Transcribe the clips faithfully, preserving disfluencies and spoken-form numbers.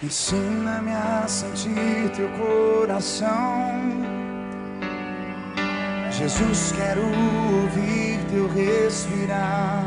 Ensina-me a sentir teu coração. Jesus, quero ouvir teu respirar.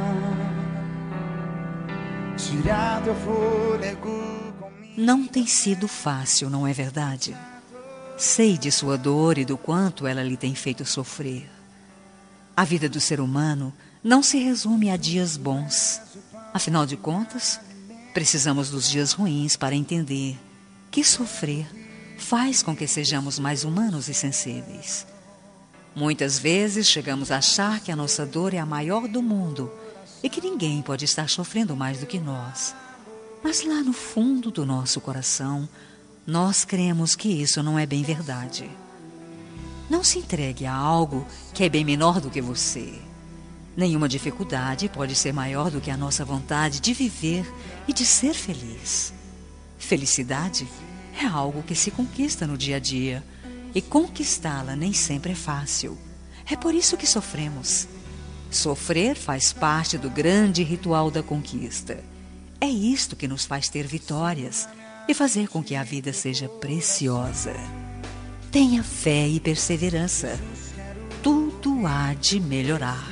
Tirar teu fôlego comigo. Não tem sido fácil, não é verdade? Sei de sua dor e do quanto ela lhe tem feito sofrer. A vida do ser humano não se resume a dias bons. Afinal de contas, precisamos dos dias ruins para entender que sofrer faz com que sejamos mais humanos e sensíveis. Muitas vezes chegamos a achar que a nossa dor é a maior do mundo e que ninguém pode estar sofrendo mais do que nós. Mas lá no fundo do nosso coração, nós cremos que isso não é bem verdade. Não se entregue a algo que é bem menor do que você. Nenhuma dificuldade pode ser maior do que a nossa vontade de viver e de ser feliz. Felicidade é algo que se conquista no dia a dia, e conquistá-la nem sempre é fácil. É por isso que sofremos. Sofrer faz parte do grande ritual da conquista. É isto que nos faz ter vitórias e fazer com que a vida seja preciosa. Tenha fé e perseverança. Tudo há de melhorar.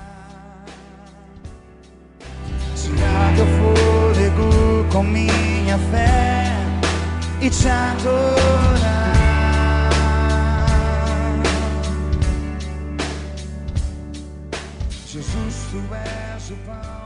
Tirar teu fôlego com minha fé e te adorar. Jesus, tu és o pão.